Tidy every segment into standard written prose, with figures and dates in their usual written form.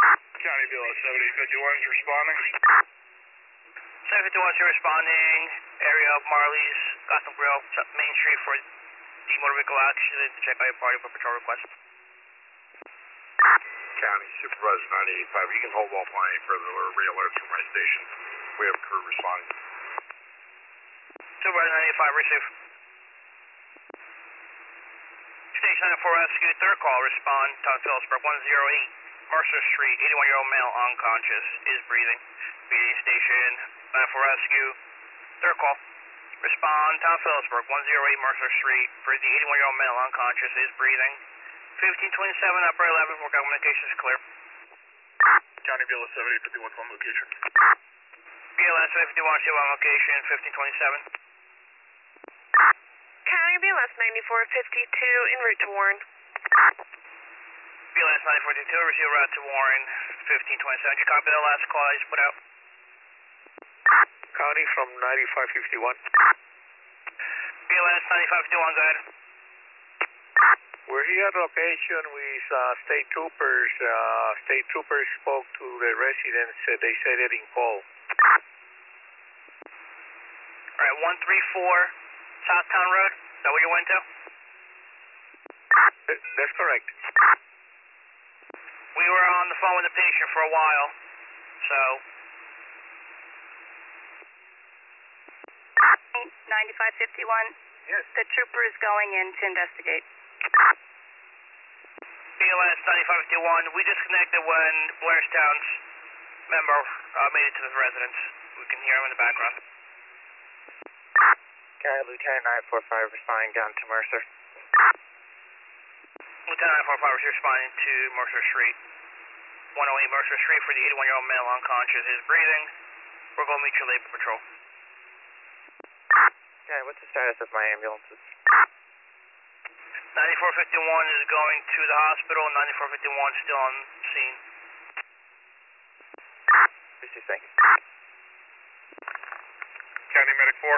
County BLS 7051 is responding. 751 is responding. Area of Marley's, Gotham Grill, Main Street for the motor vehicle accident to check out your party for patrol request. County Supervisor 985, you can hold offline any further re-alerts from my station. We have crew responding. Supervisor 985, receive. Station 94 Rescue, third call, respond, Town Phillipsburg, 108 Mercer Street, 81-year-old male unconscious, is breathing. BD Station 94 Rescue, third call, respond, Town Phillipsburg, 108 Mercer Street, for the 81-year-old male unconscious, is breathing. 1527, upper 11 for communications clear. County BLS 7051 on location. BLS 751, still on location, 1527. County BLS 9452 en route to Warren. BLS 9452, receive route to Warren, 1527. Did you copy that last call I just put out? County from 9551. BLS 9551, go ahead. We're here at location with state troopers. State troopers spoke to the residents. They said they didn't call. Alright, 134 Southtown Road, is that where you went to? That's correct. We were on the phone with the patient for a while, so... 9551. Yes. The trooper is going in to investigate. BLS 9551, we disconnected when Blairstown's member made it to the residence. We can hear him in the background. County Lieutenant 945 responding down to Mercer. Lieutenant 945 is responding to Mercer Street. 108 Mercer Street for the 81-year-old male unconscious is breathing. We're going to meet you late for patrol. County, what's the status of my ambulances? 9451 is going to the hospital. 9451 still on scene. Receive, thank you. County Medic 4.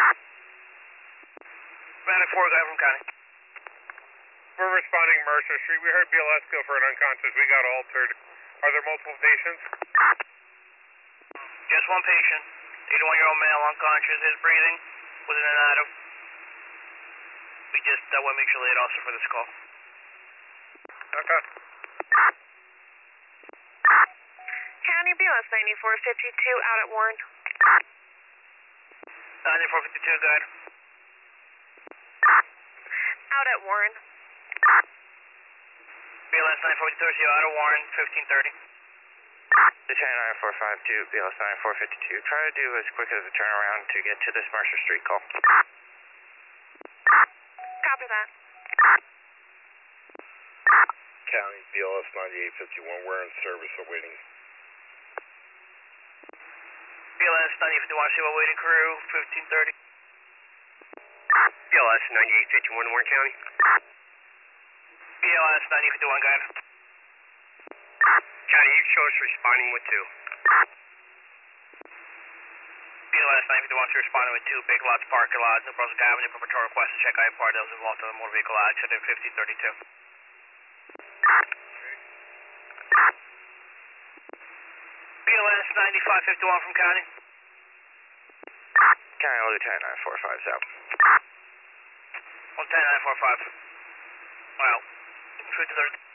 Medic 4, guy from County. We're responding Mercer Street. We heard BLS go for an unconscious. We got altered. Are there multiple patients? Just one patient. 81-year-old male unconscious is breathing. Within and out of. We just went mutual aid also for this call. Okay. County BLS 9452 out at Warren. 9452, go ahead. Out at Warren. BLS 942, so out of Warren, 1530. Lieutenant 9452, BLS 9452. Try to do as quick as a turnaround to get to this Mercer Street call. Copy that. County BLS 9851. We're in service awaiting. BLS 9051, see what waiting crew, 1530. BLS 9851, Warren County. BLS 9051, go ahead. County, you show us responding with 2. BLS 951 is responding with 2 Big Lots parking lot, New Brunswick Avenue for patrol request to check out part that was involved in the motor vehicle accident, 1532. BLS 9551 from County. County Lieutenant 945 is out. Lieutenant 945. Wow. 1530.